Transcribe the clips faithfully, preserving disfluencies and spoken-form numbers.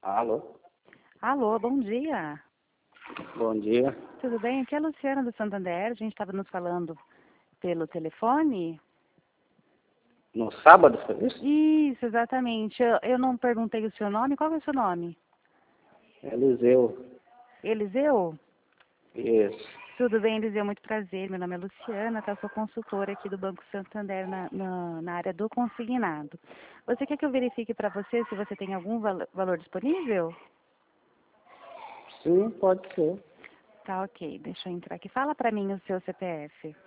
Alô, Alô, bom dia. bom dia. Tudo bem? Aqui é a Luciana do Santander. A gente estava nos falando pelo telefone. No sábado foi isso? Isso, exatamente. Eu, eu não perguntei o seu nome. Qual é o seu nome? Eliseu. Eliseu? Isso. Tudo bem, Eliseu? Muito prazer. Meu nome é Luciana, tá? Sou consultora aqui do Banco Santander na, na, na área do consignado. Você quer que eu verifique para você se você tem algum val valor disponível? Sim, pode ser. Tá, ok. Deixa eu entrar aqui. Fala para mim o seu C P F.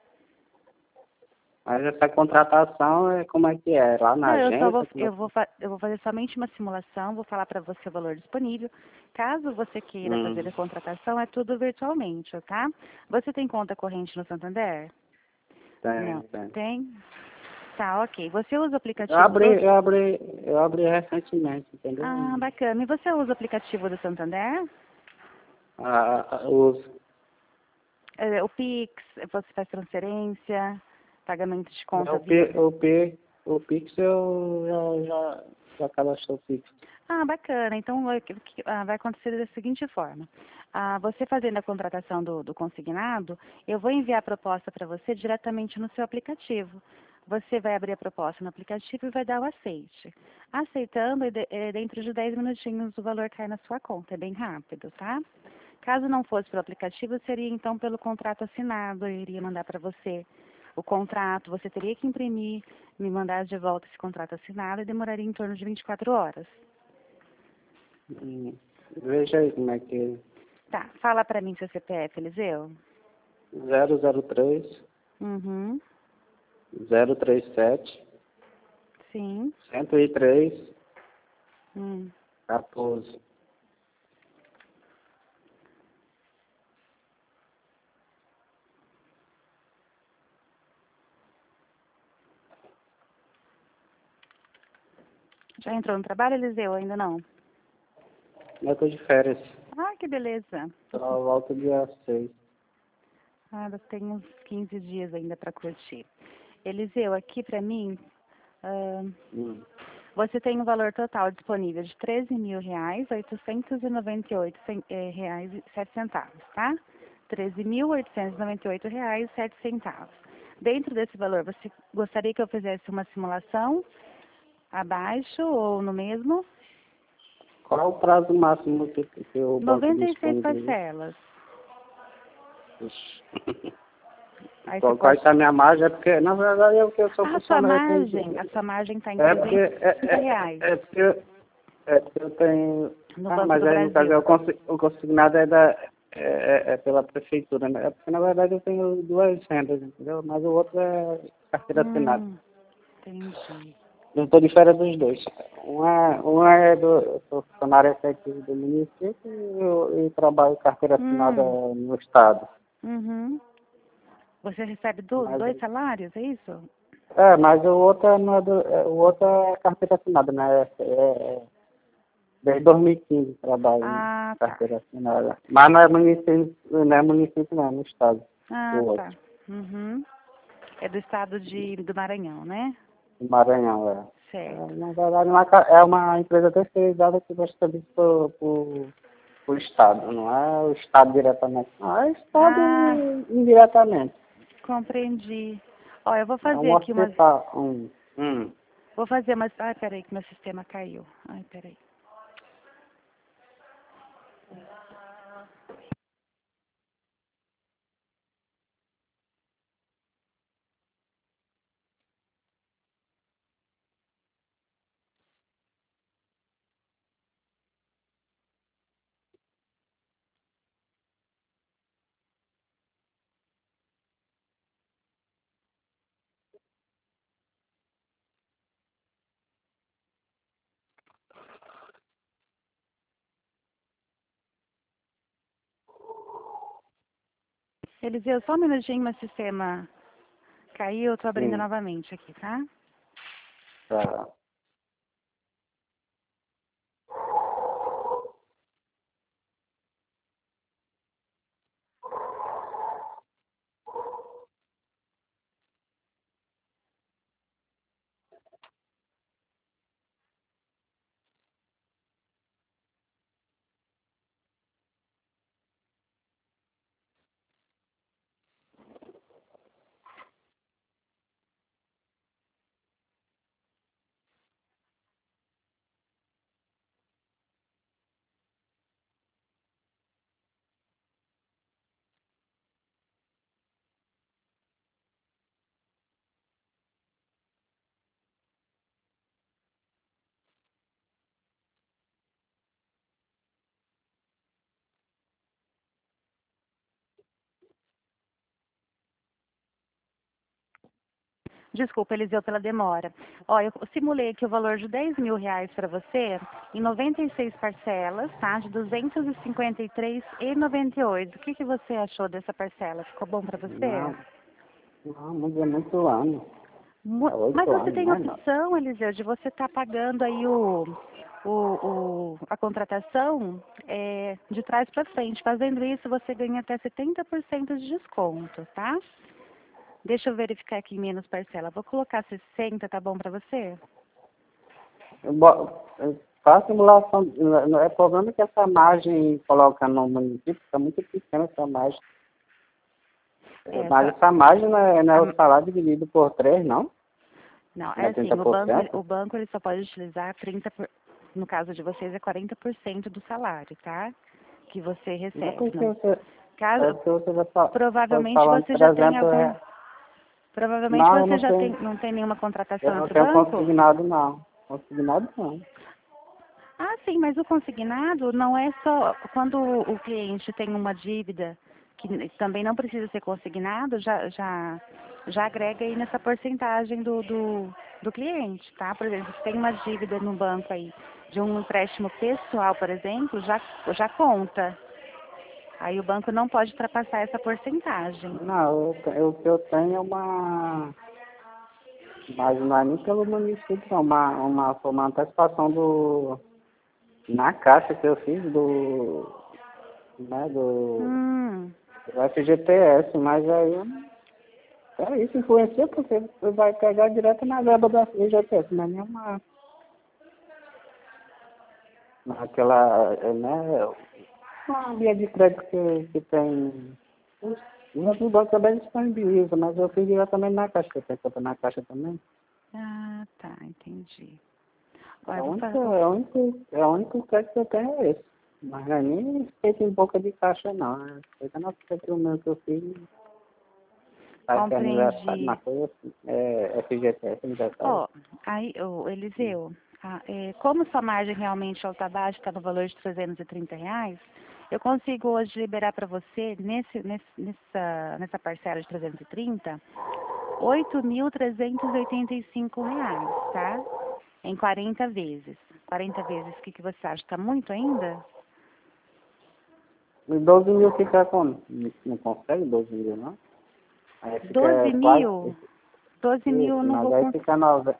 Mas essa contratação é como é que é? Lá na Não, eu só vou, agência? Como é eu que... vou, fa- eu vou fazer somente uma simulação, vou falar para você o valor disponível. Caso você queira fazer Hum, a contratação, é tudo virtualmente, tá? Você tem conta corrente no Santander? tem, Não. tem. Tem? Tá, ok. Você usa o Eu aplicativo do... abri, eu abri, eu abri recentemente, entendeu? Ah, bacana. E você usa o aplicativo do Santander? Ah, ah, uso. É, o Pix, você faz transferência, pagamento de É, conta O, via... P, o, P, o Pix eu já, já, já cadastrei o Pix. Ah, bacana. Então, vai, que- que- ah, vai acontecer da seguinte forma. Ah, você fazendo a contratação do, do consignado, eu vou enviar a proposta para você diretamente no seu aplicativo. Você vai abrir a proposta no aplicativo e vai dar o aceite. Aceitando, e de- eh, dentro de dez minutinhos o valor cai na sua conta. É bem rápido, tá? Caso não fosse pelo aplicativo, seria então pelo contrato assinado. Eu iria mandar para você o contrato, você teria que imprimir, me mandar de volta esse contrato assinado e demoraria em torno de vinte e quatro horas. Hum, veja aí como é que Tá, fala pra mim seu C P F, Eliseu. zero zero três, Uhum, zero três sete, sim. cento e três, Hum. quatorze. Já entrou no trabalho, Eliseu? Ainda não? Eu tô de férias. Ah, que beleza. Só volto dia seis. Ah, você tem uns quinze dias ainda pra curtir. Eliseu, aqui pra mim, ah, Hum. você tem um valor total disponível de treze mil reais, oitocentos e noventa e oito cen- eh, reais e sete centavos, tá? treze mil oitocentos e noventa e oito reais e sete centavos. Dentro desse valor, você gostaria que eu fizesse uma simulação abaixo ou no mesmo? Qual é o prazo máximo que, que o banco noventa e seis disponibiliza? parcelas. Ixi. Aí você Qual, qual pode... é a minha margem? É porque, na verdade, eu que eu sou Ah, a sua funcionário. margem, a sua margem está em É porque, trezentos é, e trinta é, reais é porque, eu- é porque eu tenho... no Ah, Banco mas do aí, no caso, Brasil. é o, consi- o consignado é, da, é, é, é pela prefeitura, né? É porque, na verdade, eu tenho duas rendas, entendeu? Mas o outro é carteira assinada. Hum, entendi. Eu estou de férias dos dois. Uma, uma é do, eu sou funcionário efetivo do município e eu, eu trabalho carteira assinada Hum, no Estado. uhum. Você recebe do- Mas, dois salários, é isso? é, mas o outro não é do, é, o outro é carteira assinada, né? É, é, desde dois mil e quinze trabalho em Ah, tá. carteira assinada. Mas não é município, não é município não, é no Estado. O Ah, outro. tá. Uhum. É do estado de, do Maranhão, né? No Maranhão, é. É, Certo. na verdade, uma ca- é uma empresa terceirizada que presta serviço por, por o Estado, não é o Estado diretamente, não, é o Estado Ah, indiretamente. compreendi. Ó, eu vou É fazer um aqui umas... hospital. Um, hum. Vou fazer umas... Ai, peraí, que meu sistema caiu. Ai, peraí. Eliseu, só um minutinho, meu sistema caiu. Eu tô abrindo Sim, novamente aqui, tá? tá. Desculpa, Eliseu, pela demora. Ó, eu simulei aqui o valor de dez mil reais para você em noventa e seis parcelas, tá? De duzentos e cinquenta e três reais e noventa e oito centavos. O que, que você achou dessa parcela? Ficou bom para você? Não, não, mas é muito ano. Mu- É Mas oito você anos, tem não é não. opção, Eliseu, de você estar pagando aí o, o, o, a contratação é, de trás para frente. Fazendo isso, você ganha até setenta por cento de desconto, tá? Deixa eu verificar aqui em menos parcela. Vou colocar sessenta, tá bom para você? Eu bo- eu faço simulação, não- não- é problema que essa margem coloca no município, está muito pequena essa margem. É, É, mas só- essa margem não é, não é o a- salário dividido por três, não? não, Não é é assim, trinta o por banco, ele- cento o banco ele só pode utilizar trinta por, no caso de vocês é quarenta por cento do salário, tá? Que você Não é recebe. porque Não. você, é Caso, porque você vai fa- foi provavelmente falando você já tem trezentos algum, reais. provavelmente Não, eu você não já tem, tenho, não tem nenhuma contratação eu em não outro tenho banco? consignado, não. Consignado, não. Ah, sim, mas o consignado não é só quando o cliente tem uma dívida que também não precisa ser consignado, já, já, já agrega aí nessa porcentagem do, do, do cliente, tá? Por exemplo, se tem uma dívida no banco aí de um empréstimo pessoal, por exemplo, já, já conta. Aí o banco não pode ultrapassar essa porcentagem. Não, eu, te- eu- o que eu tenho é uma, mas não é nem pelo município, não, uma, uma, foi uma antecipação do, na caixa que eu fiz do, né, do, Hum, do F G T S, mas aí eu não- é isso, influencia porque você vai pegar direto na verba da F G T S, não é nenhuma, aquela, é, né, uma linha de crédito que, que tem, os outros bancos também disponibilizam, mas eu fiz diretamente na caixa, que eu tenho conta na caixa também. ah, tá, entendi. É Olha, o vou, fa- único, vou é o único, é o único crédito que eu tenho é esse. Mas não é nem feito em boca de caixa, não. É feito na feita meu que eu fiz. Sabe que é aniversário, compreendi. uma coisa assim. É F G T S, aniversário. Ó, aí, ô, Eliseu, ah, é, como sua margem realmente alta baixa está no valor de trezentos e trinta reais, eu consigo hoje liberar para você, nesse, nesse, nessa, nessa parcela de trezentos e trinta, oito mil trezentos e oitenta e cinco reais, tá? Em quarenta vezes. quarenta vezes, o que, que você acha? Está muito ainda? E doze mil fica como? Não não consegue doze mil, não? Aí doze fica quase mil? doze mil eu isso, não mas vou aí conseguir. fica nove.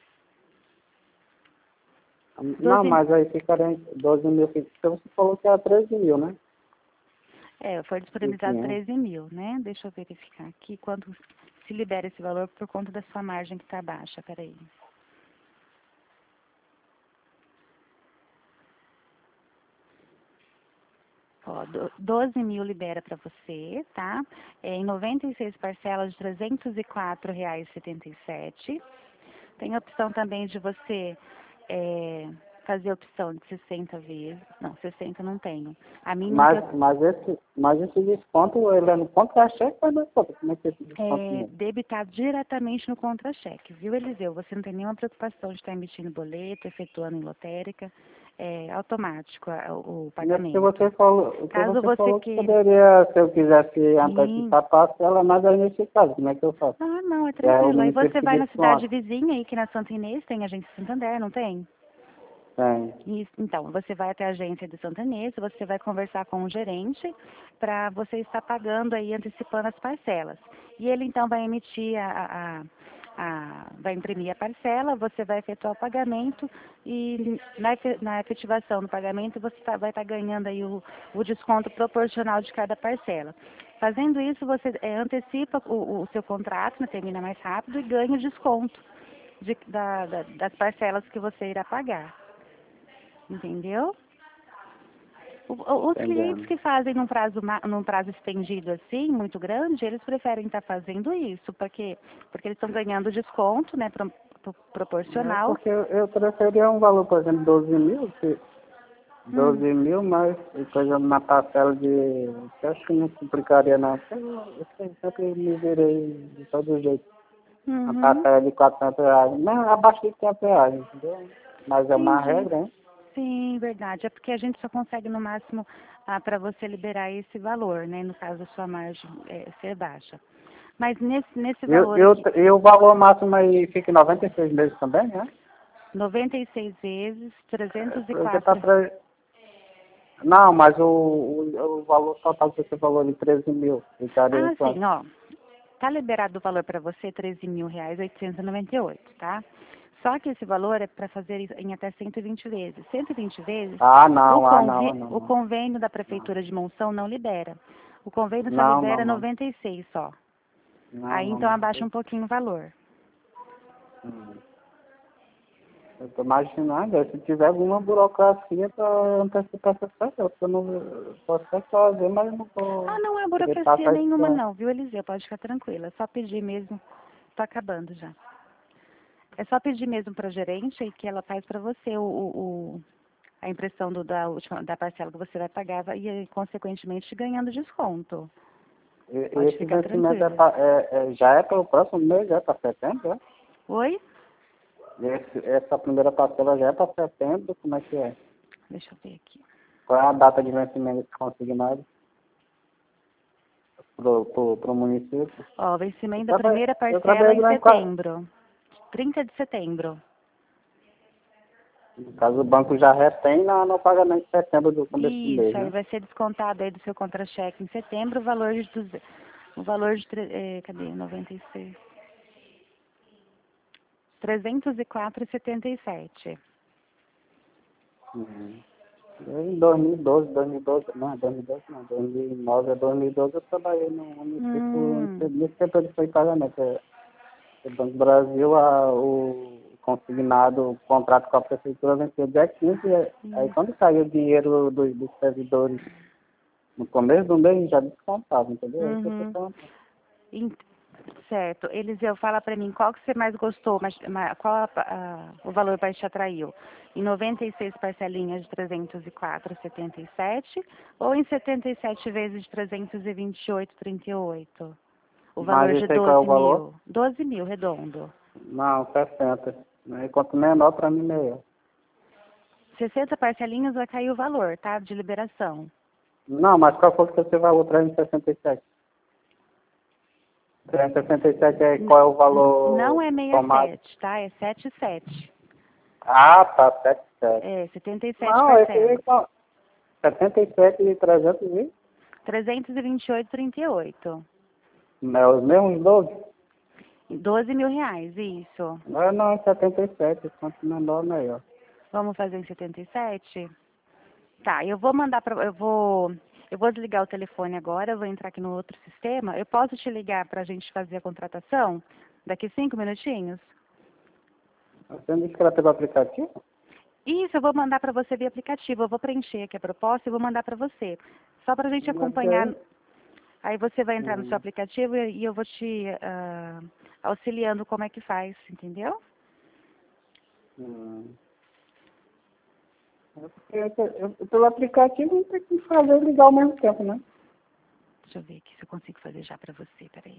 Não, doze, mas aí fica doze mil, fica, então você falou que era treze mil, né? é, foi E disponibilizado quinhentos. treze mil, né? Deixa eu verificar aqui quanto se libera esse valor por conta da sua margem que está baixa. Peraí. Ó, do- doze mil libera para você, tá? É, em noventa e seis parcelas de trezentos e quatro reais e setenta e sete. Tem a opção também de você é, fazer a opção de sessenta vezes. Não, sessenta não tenho. A mínima que Mas, eu mas, esse, mas esse desconto, ele é no contra-cheque ou é no contra? Como é que é esse desconto é, mesmo? debitar diretamente no contra-cheque, viu, Eliseu? Você não tem nenhuma preocupação de estar emitindo boleto, efetuando em lotérica, é automático a- o, o Não é porque pagamento. você falou, porque Caso você você falou que queira. poderia, se eu quisesse Sim. antecipar a parcela, mas aí nesse caso, como é que eu faço? Ah, não, é Já é o tranquilo. Aí município você que vai na cidade desconta. vizinha aí, que na Santa Inês tem agência Santander, não tem? Tem. Isso, então, você vai até a agência de Santa Inês, você vai conversar com o gerente para você estar pagando aí, antecipando as parcelas. E ele então vai emitir a, a, a- vai imprimir a parcela, você vai efetuar o pagamento e na, efe- na efetivação do pagamento você tá- vai estar ganhando aí o, o desconto proporcional de cada parcela. Fazendo isso, você é, antecipa o, o seu contrato, né, termina mais rápido e ganha o desconto de- da- da- das parcelas que você irá pagar. Entendeu? O- o- Os clientes Entendendo. que fazem num prazo, ma- num prazo estendido assim, muito grande, eles preferem estar fazendo isso, porque, porque eles estão ganhando desconto, né, pro- pro- É proporcional. porque eu, eu preferia um valor, por exemplo, doze mil, que Hum, doze mil, mas coisa na parcela de. Eu acho que não complicaria não. porque Eu, eu sempre sempre me virei de todo jeito. Uma uhum, parcela de quatrocentos reais. Não, abaixo de quinhentos reais, entendeu? Mas é uma entendi. regra, hein? Sim, verdade. É porque a gente só consegue no máximo para você liberar esse valor, né, no caso da sua margem é, ser baixa. Mas nesse, nesse E, o- valor e, o, aqui, e o valor máximo aí fica em noventa e seis meses também, né? noventa e seis vezes, trezentos e Porque tá quatro. tre... Não, mas o, o, o valor total que você falou de treze mil, ficaria em Ah, quanto? sim, ó. Tá liberado o valor para você treze mil reais oitocentos e noventa e oito, tá? Só que esse valor é para fazer isso em até cento e vinte vezes. cento e vinte vezes, Ah, o, não, ah, não, ah, convi não, o não. convênio da Não, Prefeitura de Monção não libera. O convênio só não, não, libera não. noventa e seis só. Não, Aí não, então não. abaixa um pouquinho o valor. Hum. Eu tô imaginando, se tiver alguma burocracia para antecipar essa festa, eu não eu posso até fazer, mas eu não Ah, vou não é querer estar burocracia nenhuma participando. não, viu, Eliseu? Pode ficar tranquila. É só pedir mesmo. Tá acabando já. É só pedir mesmo para a gerente que ela faz para você o, o, o- a impressão do, da última da parcela que você vai pagar e, consequentemente, ganhando desconto. E, e Pode esse ficar vencimento é tranquila. pra, é, é, já é para o próximo mês, já é para setembro, é? Oi? E esse, essa primeira parcela já é para setembro, como é que é? Deixa eu ver aqui. Qual é a data de vencimento desse consignado pro, pro, pro município? Ó, Eu vencimento da trabalhei, primeira eu parcela trabalhei em durante quatro. setembro. trinta de setembro. No caso, o banco já retém no, no pagamento de setembro do começo do mês, Isso, aí né? vai ser descontado aí do seu contra-cheque em setembro o valor de duze- o valor de tre- eh, cadê? noventa e seis. trezentos e quatro e setenta e sete. Uhum. Em dois mil e doze, dois mil e doze, não, dois mil e doze não, dois mil e nove a dois mil e doze eu trabalhei no município, Hum, nesse setor de foi pagamento. É, o Banco do Brasil, a, o consignado, o contrato com a prefeitura venceu dia quinze, e aí isso. quando saiu o dinheiro dos, dos servidores no começo do mês, já descontava, entendeu? Aí você Uhum. conta. Ent- Certo. Eliseu, fala para mim qual que você mais gostou, mas, ma- qual a- a- o valor mais te atraiu? Em noventa e seis parcelinhas de trezentos e quatro e setenta e sete ou em setenta e sete vezes de trezentos e vinte e oito e trinta e oito? O Mas valor de esse aí qual é o doze valor? mil. doze mil, redondo. Não, sessenta. Aí quanto menor para mim, melhor. sessenta parcelinhas vai cair o valor, tá? De liberação. Não, mas qual foi que você valor trezentos e sessenta e sete? trezentos e sessenta e sete é N- qual é o n- não valor é tomado? sessenta e sete, tá? É setenta e sete. Ah, tá, setenta e sete. É, setenta e sete Não, esse aí parcelas. são setenta e sete e trezentos e... trezentos e vinte e oito e trinta e oito. É os mesmos doze? doze mil reais, isso. Não, não, setenta e sete, quanto menor, melhor. Vamos fazer em setenta e sete? Tá, eu vou mandar para eu vou eu vou desligar o telefone agora, eu vou entrar aqui no outro sistema. Eu posso te ligar para a gente fazer a contratação daqui cinco minutinhos? Você não disse que ela teve aplicativo? Isso, eu vou mandar para você via aplicativo. Eu vou preencher aqui a proposta e vou mandar para você. Só para a gente Não acompanhar. sei. Aí você vai entrar no seu Hum, aplicativo e e eu vou te ah, auxiliando como é que faz, entendeu? hum. É porque eu, eu, pelo aplicativo não tem que fazer ligar ao mesmo tempo, né? Deixa eu ver aqui se eu consigo fazer já para você, peraí.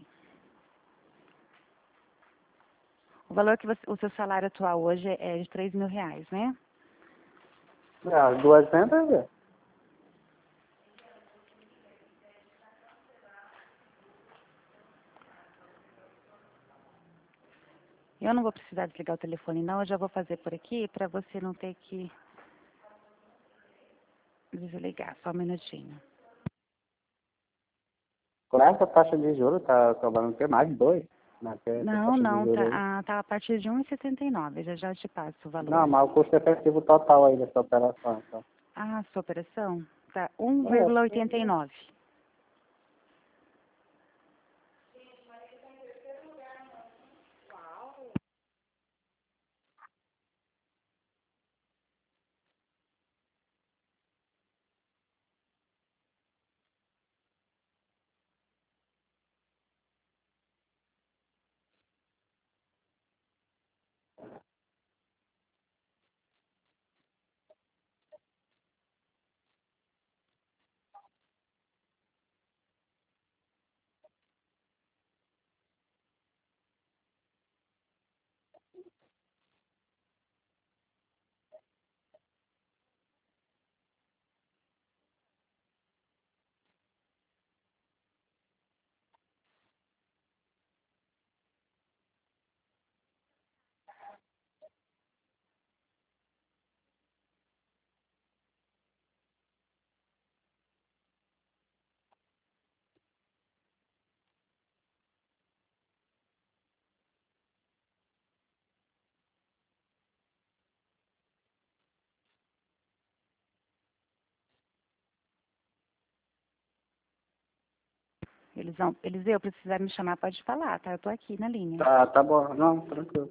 O valor que você, o seu salário atual hoje é de três mil reais, né? É, as duas vendas, é. Eu não vou precisar desligar o telefone, não. Eu já vou fazer por aqui para você não ter que desligar. Só um minutinho. Com essa taxa de juros, tá cobrando o quê? Mais de dois, né? Que essa Não, taxa de não, juros tá, aí. ah, tá a partir de um e setenta e nove. Já já te passo o Não, valor. mas o custo efetivo total aí dessa operação, então. Ah, sua operação? Tá É, um vírgula oitenta e nove. Eles vão, Eliseu, precisar me chamar, pode falar, tá? Eu tô aqui na linha. Tá, tá bom. Não, tranquilo.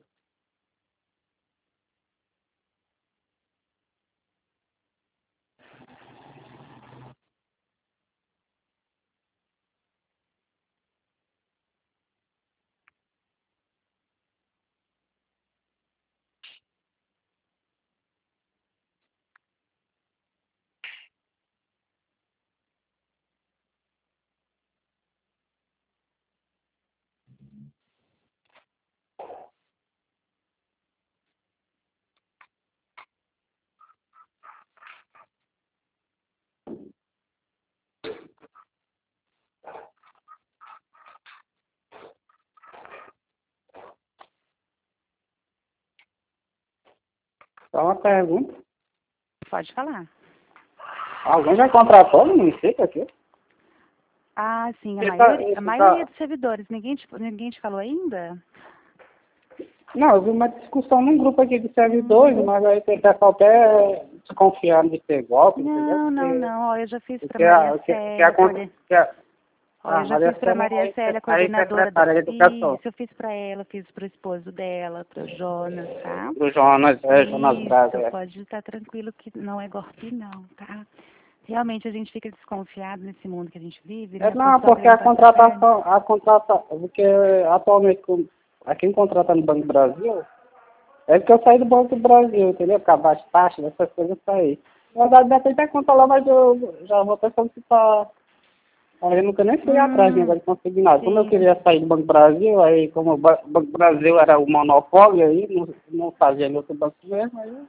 Só uma pergunta. Pode falar. Alguém já contratou no município aqui? Ah, sim, a Esse tá- maioria, a esse maioria tá- dos servidores. Ninguém te, ninguém te falou ainda? Não, eu vi uma discussão num grupo aqui de servidores, Hum. mas aí tem pessoal até desconfiando de ser golpe, entendeu? Não, não, Porque, não. Ó, eu já fiz para porque a, Maria o que, que a, Célia, coorden... que a, Ó, ah, eu já Maria fiz para Célia Maria é Célia, a coordenadora da... secretária de educação. Isso, eu fiz para ela, fiz para o esposo dela, para o Jonas, tá? Do Jonas, é, Jonas Braga. Isso, É. pode estar tranquilo que não é golpe não, tá? Realmente a gente fica desconfiado nesse mundo que a gente vive, né? É, A não, pessoa porque a querendo passar perna. contratação, a contrata, porque atualmente com, a quem contrata no Banco do Brasil, é que eu saí do Banco do Brasil, entendeu? Por causa das taxas, essas coisas eu saí. Na verdade, deve ter até conta lá, mas eu já vou até solicitar. Aí eu nunca nem fui atrás de Hum, negócio de consignado. Como eu sim. queria sair do Banco do Brasil, aí como o Ba- Banco do Brasil era o monopólio, aí não, não fazia em outro banco mesmo, aí.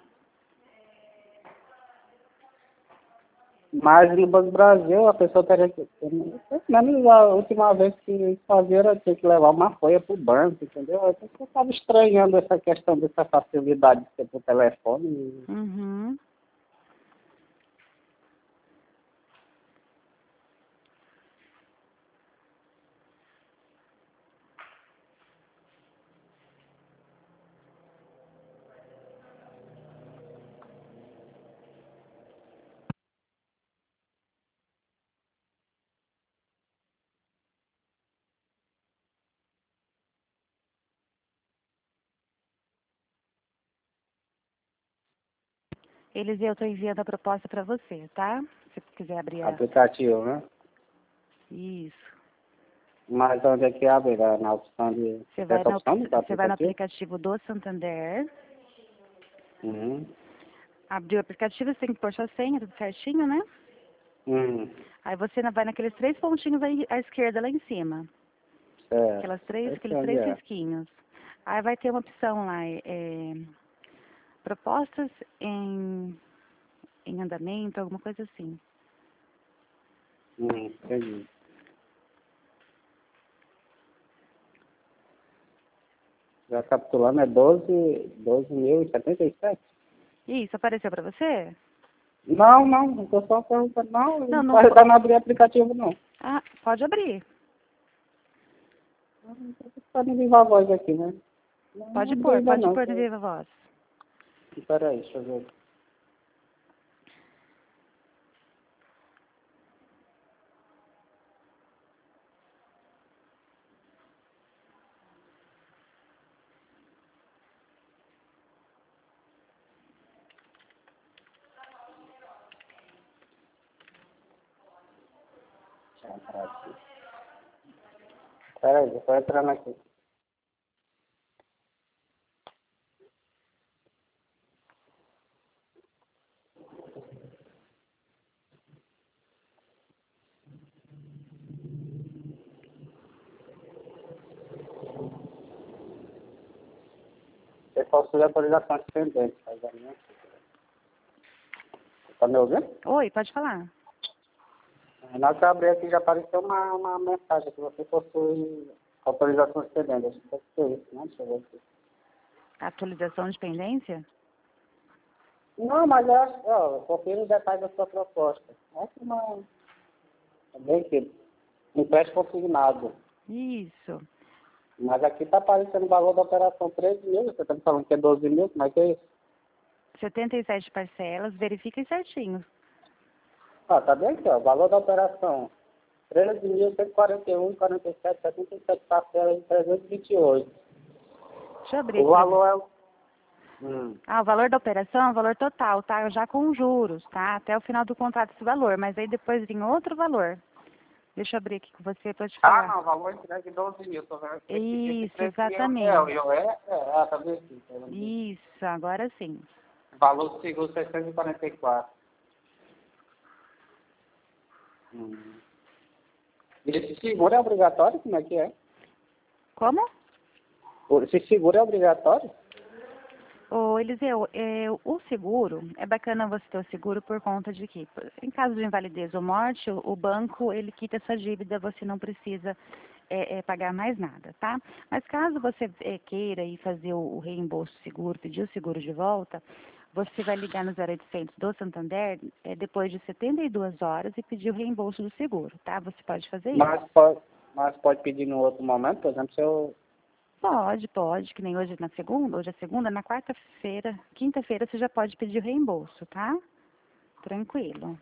Mas no Banco do Brasil a pessoa teria que. Menos a última vez que fazia era ter que levar uma folha para o banco, entendeu? Aí eu estava estranhando essa questão dessa facilidade de ser por telefone. Uhum. Eliseu, eu estou enviando a proposta para você, tá? Se você quiser abrir a... Aplicativo, né? Isso. Mas onde é que abre? Lá na opção de. Você vai, Essa na, opção do você vai no aplicativo? aplicativo do Santander. Uhum. Abriu o aplicativo, você tem que pôr sua senha, tudo certinho, né? Uhum. Aí você na- vai naqueles três pontinhos aí à esquerda lá em cima. Certo. Aquelas três, Eu sei aqueles onde três é. risquinhos. Aí vai ter uma opção lá, é, é, propostas em, em andamento, alguma coisa assim. Uhum. Entendi. Já capitulando é doze, doze mil e setenta e sete? Isso, apareceu para você? Não, não, não estou só perguntando, não, Não, não não. vai dar não abrir aplicativo, não. Ah, pode abrir. Pode viva a voz aqui, né? Não, não Pode abriu pôr, ainda pode não. pôr no Viva Voz. Espera aí, deixa eu ver. Deixa eu entrar aqui. Espera aí, eu estou entrando aqui. Você possui autorização pendente, tá vendo? Tá me ouvindo? Oi, pode falar. Na hora que eu abri aqui já apareceu uma, uma mensagem que você possui autorização pendente. Acho que deve ser isso, né? Deixa eu ver aqui. Atualização de pendência? Não, mas eu acho, ó, confira os detalhes da sua proposta. Acho que não. É bem que empréstimo consignado. Isso. Mas aqui está aparecendo o valor da operação treze mil, você está me falando que é doze mil, como é que é isso? setenta e sete parcelas, verifiquem certinho. Ah, tá bem aqui, ó, o valor da operação treze mil cento e quarenta e um e quarenta e sete, setenta e sete parcelas de trezentos e vinte e oito. Deixa eu abrir O aqui. valor é o... Hum. Ah, o valor da operação é o valor total, tá? Já com juros, tá? Até o final do contrato esse valor, mas aí depois vem outro valor. Deixa eu abrir aqui com você para te Ah, falar. não, o valor entregue doze mil. Tô vendo. Esse, esse Isso, preço aí é o que é, o exatamente. I O S, é, ah, tá vendo aqui, tá vendo aqui. Isso, agora sim. Valor do seguro seiscentos e quarenta e quatro. Hum. Esse seguro é obrigatório? Como é que é? Como? Esse seguro é obrigatório? Ô, Eliseu, é, o seguro, é bacana você ter o seguro por conta de que, em caso de invalidez ou morte, o, o banco, ele quita essa dívida, você não precisa é, é, pagar mais nada, tá? Mas caso você é, queira ir fazer o, o reembolso do seguro, pedir o seguro de volta, você vai ligar no zero oitocentos do Santander é, depois de setenta e duas horas e pedir o reembolso do seguro, tá? Você pode fazer isso. Mas pode, mas pode pedir no outro momento, por exemplo, se eu... Pode, pode, que nem hoje na segunda, hoje é segunda, na quarta-feira, quinta-feira você já pode pedir o reembolso, tá? Tranquilo.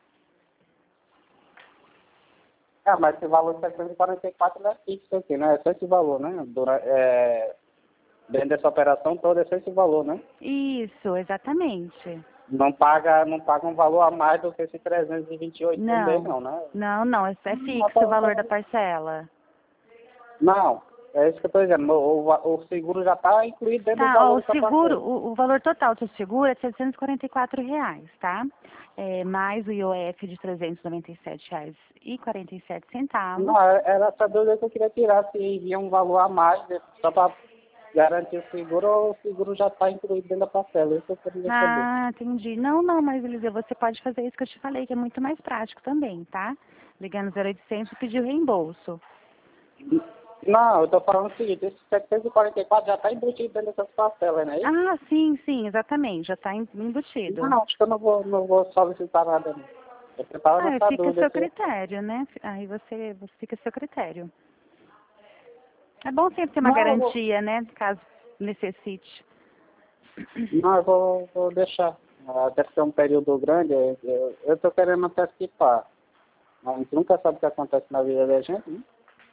Ah, mas esse valor de setecentos e quarenta e quatro não é fixo aqui, né? É só esse valor, né? Dura, é, dentro dessa operação toda é só esse valor, né? Isso, exatamente. Não paga, não paga um valor a mais do que esse trezentos e vinte e oito por mês, Não, não, né? não, não, é é Não, fixo o tá- valor tá- da parcela. não, é isso que eu estou dizendo. O, o, o seguro já está incluído dentro do Tá, ó, valor o dessa seguro, parcela. o, o valor total do seguro é seiscentos e quarenta e quatro reais, tá? É, mais o I O F de trezentos e noventa e sete reais e quarenta e sete centavos. Não, era essa dúvida que eu queria tirar, se havia um valor a mais, né, só para garantir o seguro, ou o seguro já está incluído dentro da parcela. Isso eu queria saber. Ah, entendi. Não, não, mas Eliseu, você pode fazer isso que eu te falei, que é muito mais prático também, tá? Ligar no zero oitocentos e pedir o reembolso. Não, eu estou falando o seguinte, esse setecentos e quarenta e quatro já está embutido dentro dessas parcelas, não é isso? Ah, sim, sim, exatamente, já está embutido. Não, acho que eu não vou, não vou solicitar nada, não. Eu estava Ah, nessa fica a dúvida seu aqui. critério, né? Aí você, você fica a seu critério. É bom sempre ter uma Não, eu vou, garantia, né? Caso necessite. não, eu vou, vou deixar. Até porque é um período grande, eu estou querendo antecipar. A gente nunca sabe o que acontece na vida da gente, né?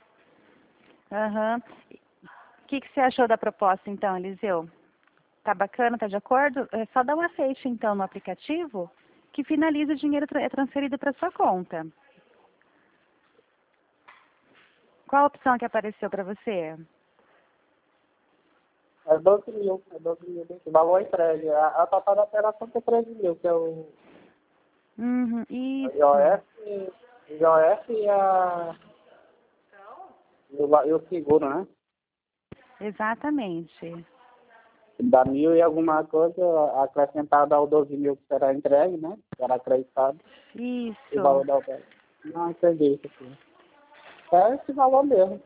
Aham. O que, que você achou da proposta, então, Eliseu? Tá bacana, tá de acordo? É só dar um aceite, então, no aplicativo, que finaliza o dinheiro tra- é transferido para sua conta. Qual a opção que apareceu para você? É doze mil, é doze mil. O valor é entregue. A, a total da operação é treze mil, que é o Uhum, I isso, O F, I O F e, a, e, o, e o seguro, né? exatamente. Dá mil e alguma coisa acrescentada ao doze mil que será entregue, né? Será acreditado. E o Isso. valor da operação. Não entendi isso aqui. É esse valor mesmo.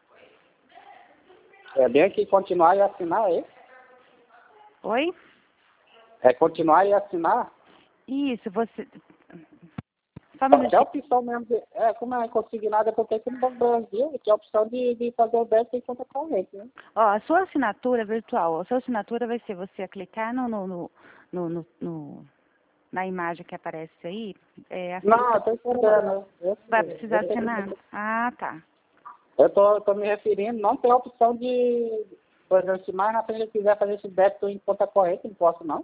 É bem aqui continuar e assinar, é? Oi? É continuar e assinar? Isso, você. Só um Tem a minutinho. opção mesmo de, é, como é consignado, é porque aqui no Banco do Brasil tem a opção de, de fazer o débito em conta corrente, né? Ó, a sua assinatura virtual, a sua assinatura vai ser você clicar no, no, no, no, no- no- na imagem que aparece aí, é, Não, assista. eu tô entendendo. Eu, Vai eu, precisar assinar. eu, Ah, tá. eu tô, tô me referindo, não tem a opção de, por exemplo, se mais na frente eu quiser fazer esse débito em conta corrente, não posso não.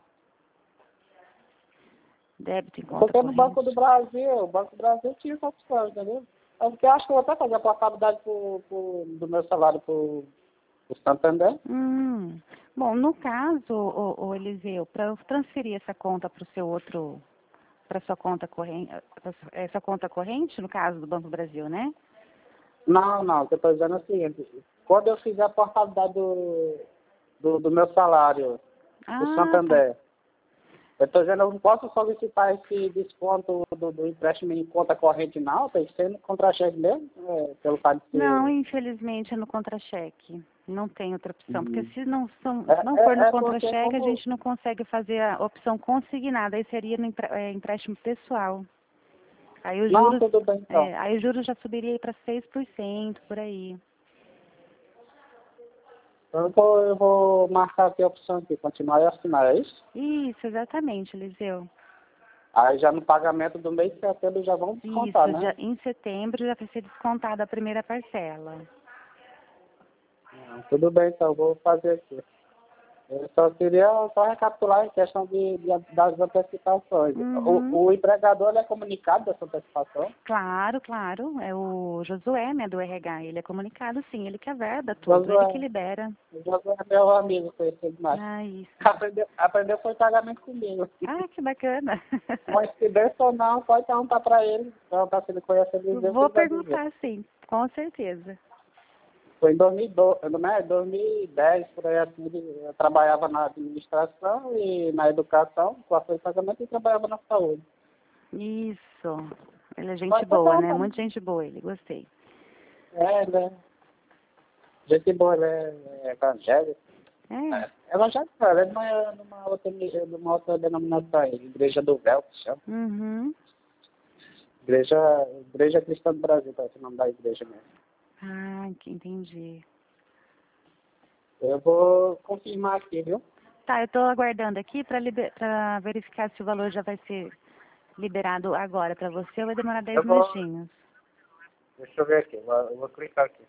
Débito em conta Porque no Banco do corrente. Brasil, o Banco do Brasil tinha essa opção, entendeu? É porque eu acho que eu vou até fazer a portabilidade pro, pro, do meu salário pro, pro Santander. Hum. Bom, no caso, o, o Eliseu, para eu transferir essa conta para o seu outro, para sua conta corrente, essa conta corrente, no caso do Banco do Brasil, né? Não, não, o que eu estou dizendo é o seguinte, quando eu fizer a portabilidade do, do, do meu salário pro Ah, tá. Santander, eu estou dizendo, eu não posso solicitar esse desconto do, do empréstimo em conta corrente não, tem que ser no contra-cheque mesmo, é, pelo fato de Não, ser... infelizmente é no contra-cheque. Não tem outra opção, porque Uhum. se não, são, É, se não for no é, é porque contra-cheque, a como... gente não consegue fazer a opção consignada, aí seria no empre- é, empréstimo pessoal. Aí os Não, juros, tudo bem então. é, aí os juros já subiria para seis por cento por aí. Eu vou, eu vou marcar aqui a opção aqui, continuar e assinar, é isso? Isso, exatamente, Eliseu. Aí já no pagamento do mês de setembro já vão descontar, Isso, né? já, em setembro já vai ser descontada a primeira parcela. Ah, tudo bem, então eu vou fazer aqui. Eu só queria só recapitular em questão de, de- das antecipações. Uhum. O, o empregador ele é comunicado dessa antecipação? Claro, claro. É o Josué, né, do R H. Ele é comunicado, sim. Ele que averba tudo, ele que Josué, libera. o Josué é meu amigo, conhecido mais. Ah, isso. Aprendeu, aprendeu foi pagamento comigo. Ah, que bacana. Coincidência ou não, pode perguntar para ele. Perguntar se ele conhece ele dizer o que Vou ele vai dizer. perguntar, sim. Com certeza. Foi em dois mil e doze, né, dois mil e dez, por aí assim, ele- eu trabalhava na administração e na educação, com a folha de pagamento, e trabalhava na saúde. Isso. Ele é gente Pode boa, perguntar, né? mano. Muito gente boa ele. Gostei. É, né? Gente boa, ele é, é evangélico. É. É, evangélico, cara, ele não é numa outra, numa outra denominação aí, Igreja do Véu, que chama. Uhum. Igreja, Igreja Cristã do Brasil, tá esse nome da igreja mesmo. Ah, que entendi. Eu vou confirmar aqui, viu? Tá, eu estou aguardando aqui para liber... pra verificar se o valor já vai ser liberado agora para você ou vai demorar dez Eu vou, minutinhos. deixa eu ver aqui, eu vou, eu vou clicar aqui.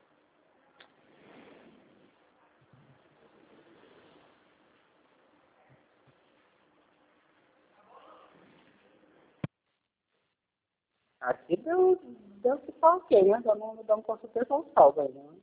Aqui deu, deu que tá ok, né? Eu não deu com certeza um saldo aí, né?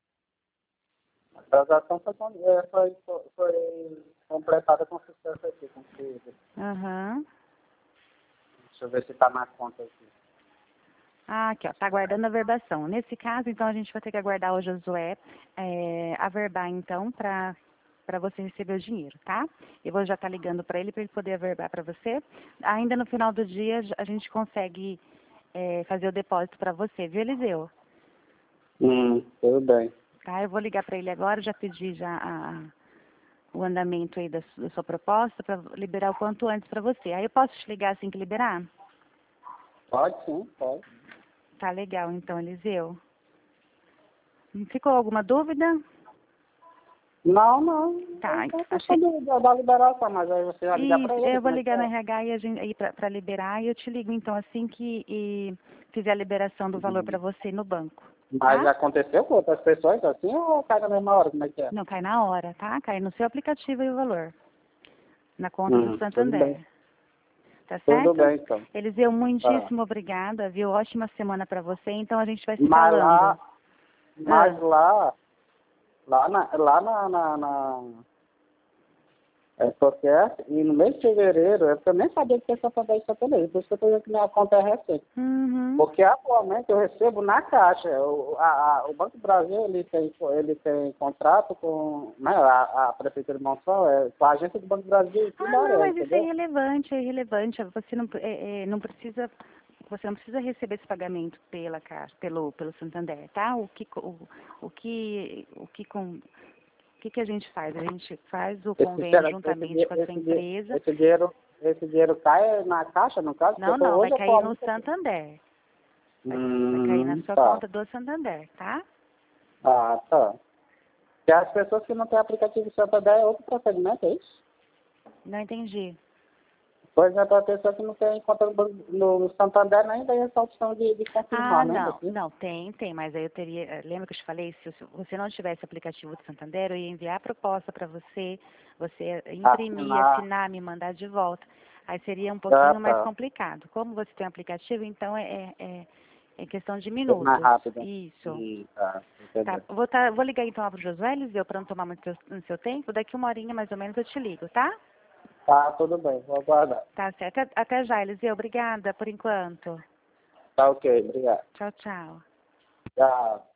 A transação foi, com- é, foi, foi, foi completada com sucesso aqui, com tudo. Aham. Deixa eu ver se tá na conta aqui. Ah, aqui, ó, tá aguardando a verbação. Nesse caso, então, a gente vai ter que aguardar o Josué é, averbar, então, para para você receber o dinheiro, tá? Eu vou já estar ligando para ele para ele poder averbar para você. Ainda no final do dia, a gente consegue é, fazer o depósito para você, viu, Eliseu? Hum, tudo bem. Tá? Eu vou ligar para ele agora, já pedi já a, o andamento aí da, su- da sua proposta para liberar o quanto antes para você. Aí eu posso te ligar assim que liberar? Pode sim, pode. Tá legal, então, Eliseu. Ficou alguma dúvida? Não, não. Tá, É só achei. questão de- da da liberação, mas aí você vai ligar Isso, para ele, eu vou como é que ligar no é? R H e a gente, aí para liberar e eu te ligo então assim que e fizer a liberação do valor para você no banco, Mas tá? aconteceu com outras pessoas assim ou cai na mesma hora, como é que é? Não, cai na hora, tá? Cai no seu aplicativo e o valor. Na conta do Hum, tudo Santander. bem. Tá Tudo certo? bem, então. Eliseu, Tá. muitíssimo obrigada, viu? Ótima semana para você, então a gente vai se Mas falando. lá, mas Ah, lá, lá na, lá na, na, na é, porque e no mês de fevereiro, eu nem sabia que tinha essa tabela de Santander, por isso que eu estou dizendo que minha conta é recente. uhum. Porque atualmente eu recebo na Caixa. O, a, a- o Banco do Brasil ele tem, ele tem contrato com né, a, a Prefeitura de Monção, é, com a agência do Banco do Brasil e tudo Ah, da não, Arena, mas isso é entendeu? irrelevante, é irrelevante. Você não, é, é, não precisa, você não precisa receber esse pagamento pela Caixa, pelo, pelo Santander, tá? O que, co- o, o que, o que com, o que que a gente faz? A gente faz o Esse, convênio será que esse, juntamente di- com a sua esse, di- empresa. esse dinheiro, esse dinheiro cai na Caixa, no caso, porque eu Não, tô, não, vai hoje cair no atualmente... eu tô- Santander. Vai, vai cair na Hum, sua tá. conta do Santander, tá? Ah, tá. E as pessoas que não têm aplicativo Santander é outro procedimento, é isso? Não entendi. Por exemplo, a pessoa que não tem conta no, banco- no Santander nem tem essa opção de, de Ah, confirmar, né? não, Daqui. não, tem, tem, mas aí eu teria, eh, lembra que eu te falei, se se você não tivesse aplicativo do Santander, eu ia enviar a proposta para você, você imprimir, Assinar. assinar, me mandar de volta. Aí seria um Ah, pouquinho mais tá. complicado. Como você tem um aplicativo, então é, é, é é questão de Coisa mais minutos. rápida. Isso. Hum, tá, Tá, entendeu. vou, tá, vou ligar então para o Josué, Eliseu, para não tomar muito seu- no seu tempo. Daqui uma horinha mais ou menos eu te ligo, tá? Tá, tudo bem, vou aguardar. Tá certo. Até até já, Eliseu. Obrigada por enquanto. Tá ok, obrigado. Tchau, tchau. Tchau.